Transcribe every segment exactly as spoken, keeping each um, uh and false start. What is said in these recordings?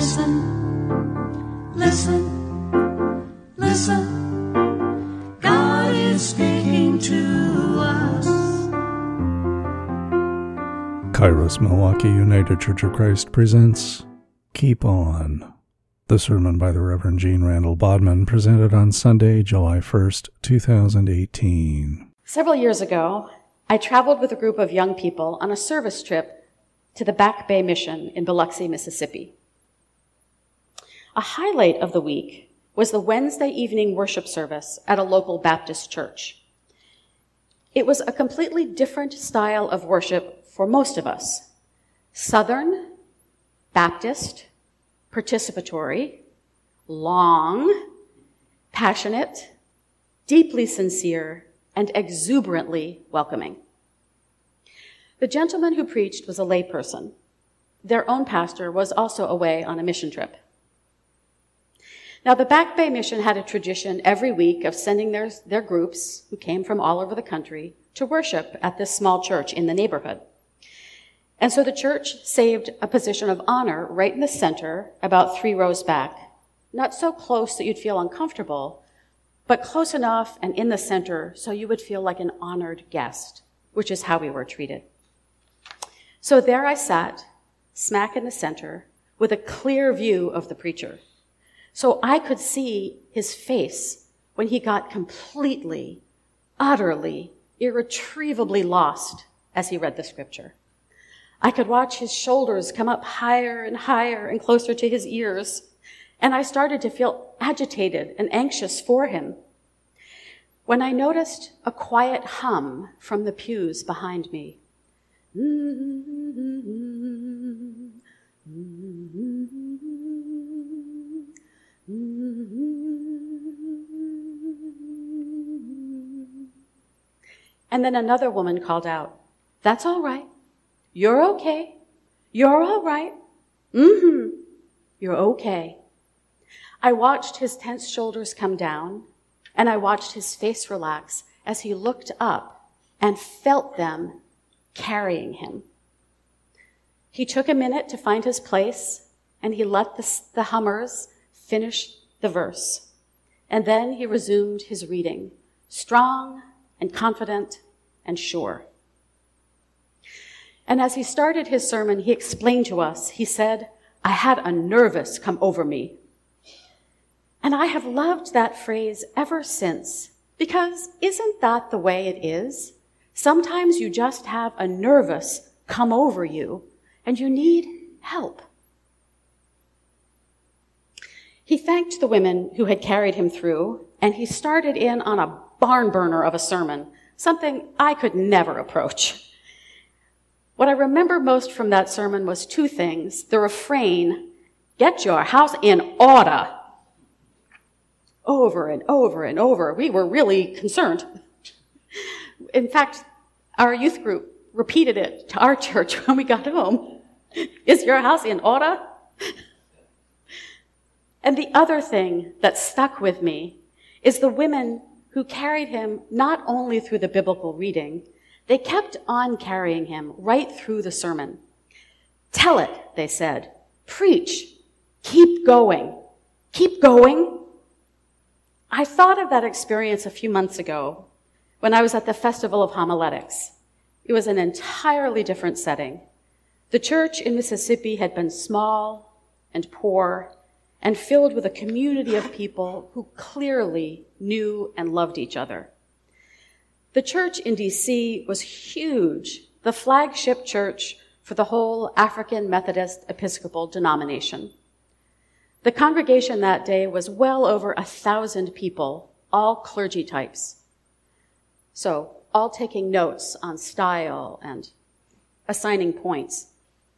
Listen, listen, listen. God is speaking to us. Kairos Milwaukee United Church of Christ presents Keep On, the sermon by the Reverend Gene Randall Bodman, presented on Sunday, July first, two thousand eighteen. Several years ago, I traveled with a group of young people on a service trip to the Back Bay Mission in Biloxi, Mississippi. A highlight of the week was the Wednesday evening worship service at a local Baptist church. It was a completely different style of worship for most of us. Southern, Baptist, participatory, long, passionate, deeply sincere, and exuberantly welcoming. The gentleman who preached was a layperson. Their own pastor was also away on a mission trip. Now, the Back Bay Mission had a tradition every week of sending their, their groups, who came from all over the country, to worship at this small church in the neighborhood. And so the church saved a position of honor right in the center, about three rows back, not so close that you'd feel uncomfortable, but close enough and in the center so you would feel like an honored guest, which is how we were treated. So there I sat, smack in the center, with a clear view of the preacher. So I could see his face when he got completely, utterly, irretrievably lost as he read the scripture. I could watch his shoulders come up higher and higher and closer to his ears, and I started to feel agitated and anxious for him, when I noticed a quiet hum from the pews behind me. And then another woman called out, "That's all right. You're okay. You're all right. Mm-hmm. You're okay." I watched his tense shoulders come down, and I watched his face relax as he looked up and felt them carrying him. He took a minute to find his place, and he let the, the hummers finish the verse. And then he resumed his reading, strong and confident and sure. And as he started his sermon, he explained to us, he said, "I had a nervous come over me." And I have loved that phrase ever since, because isn't that the way it is? Sometimes you just have a nervous come over you, and you need help. He thanked the women who had carried him through, and he started in on a barn burner of a sermon, something I could never approach. What I remember most from that sermon was two things. The refrain, "Get your house in order," over and over and over. We were really concerned. In fact, our youth group repeated it to our church when we got home. "Is your house in order?" And the other thing that stuck with me is the women who carried him not only through the biblical reading, they kept on carrying him right through the sermon. "Tell it," they said. "Preach. Keep going. Keep going." I thought of that experience a few months ago when I was at the Festival of Homiletics. It was an entirely different setting. The church in Mississippi had been small and poor and filled with a community of people who clearly knew and loved each other. The church in D C was huge, the flagship church for the whole African Methodist Episcopal denomination. The congregation that day was well over a thousand people, all clergy types. So, all taking notes on style and assigning points.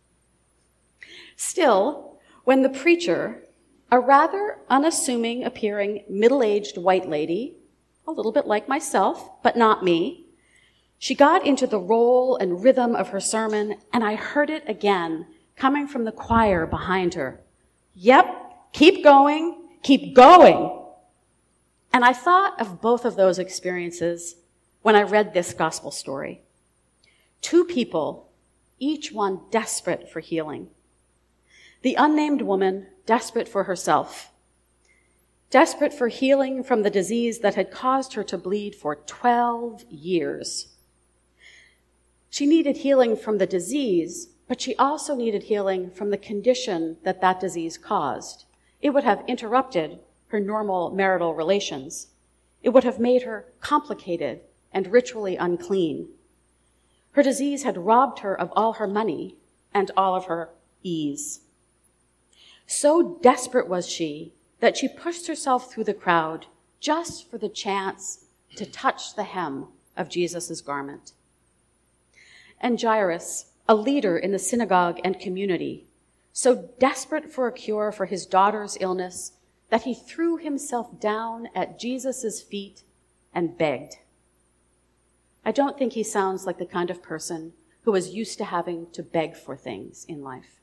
Still, when the preacher, a rather unassuming appearing middle-aged white lady, a little bit like myself, but not me, she got into the role and rhythm of her sermon, and I heard it again coming from the choir behind her. "Yep, keep going, keep going." And I thought of both of those experiences when I read this gospel story. Two people, each one desperate for healing. The unnamed woman, desperate for herself, desperate for healing from the disease that had caused her to bleed for twelve years. She needed healing from the disease, but she also needed healing from the condition that that disease caused. It would have interrupted her normal marital relations. It would have made her complicated and ritually unclean. Her disease had robbed her of all her money and all of her ease. So desperate was she that she pushed herself through the crowd just for the chance to touch the hem of Jesus' garment. And Jairus, a leader in the synagogue and community, so desperate for a cure for his daughter's illness that he threw himself down at Jesus' feet and begged. I don't think he sounds like the kind of person who is used to having to beg for things in life.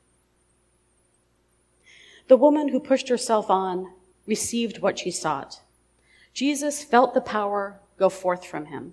The woman who pushed herself on received what she sought. Jesus felt the power go forth from him.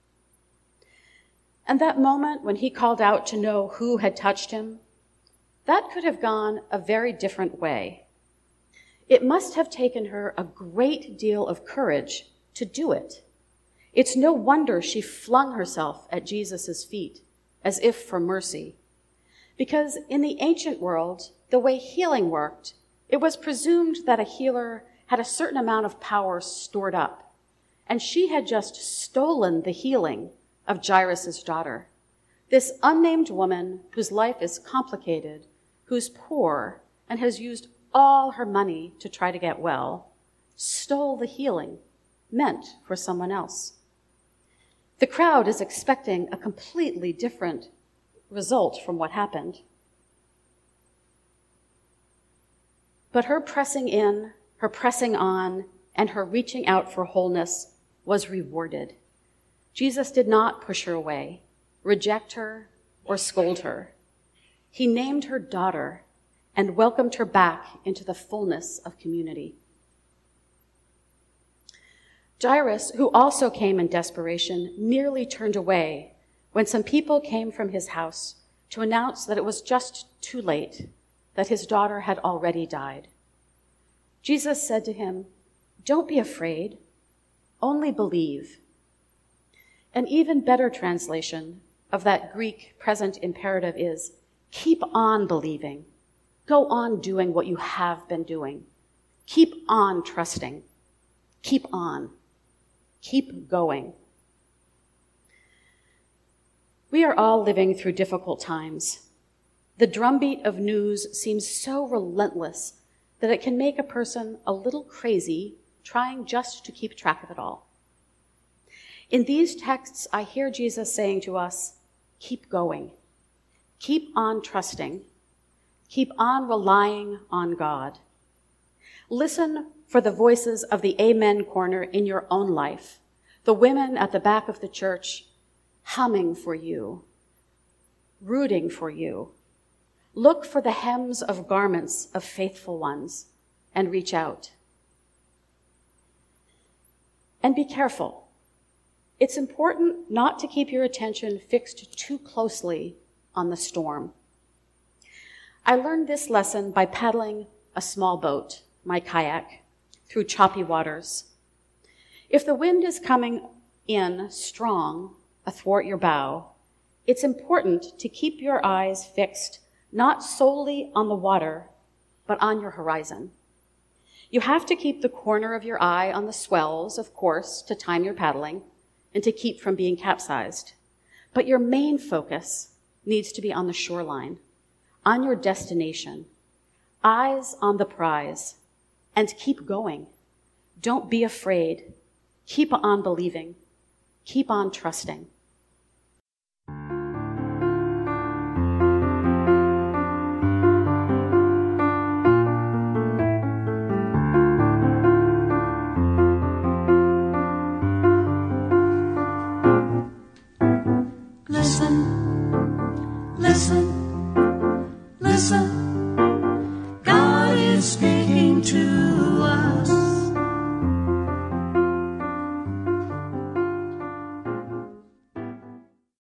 And that moment when he called out to know who had touched him, that could have gone a very different way. It must have taken her a great deal of courage to do it. It's no wonder she flung herself at Jesus' feet as if for mercy. Because in the ancient world, the way healing worked, it was presumed that a healer had a certain amount of power stored up, and she had just stolen the healing of Jairus' daughter. This unnamed woman whose life is complicated, who's poor, and has used all her money to try to get well, stole the healing meant for someone else. The crowd is expecting a completely different result from what happened. But her pressing in, her pressing on, and her reaching out for wholeness was rewarded. Jesus did not push her away, reject her, or scold her. He named her daughter and welcomed her back into the fullness of community. Jairus, who also came in desperation, nearly turned away when some people came from his house to announce that it was just too late, that his daughter had already died. Jesus said to him, "Don't be afraid, only believe." An even better translation of that Greek present imperative is, keep on believing. Go on doing what you have been doing. Keep on trusting. Keep on. Keep going. We are all living through difficult times. The drumbeat of news seems so relentless that it can make a person a little crazy trying just to keep track of it all. In these texts, I hear Jesus saying to us, keep going. Keep on trusting. Keep on relying on God. Listen for the voices of the Amen corner in your own life, the women at the back of the church humming for you, rooting for you. Look for the hems of garments of faithful ones and reach out. And be careful. It's important not to keep your attention fixed too closely on the storm. I learned this lesson by paddling a small boat, my kayak, through choppy waters. If the wind is coming in strong athwart your bow, it's important to keep your eyes fixed not solely on the water, but on your horizon. You have to keep the corner of your eye on the swells, of course, to time your paddling and to keep from being capsized. But your main focus needs to be on the shoreline, on your destination, eyes on the prize, and keep going. Don't be afraid. Keep on believing. Keep on trusting. Listen, listen, listen. God is speaking to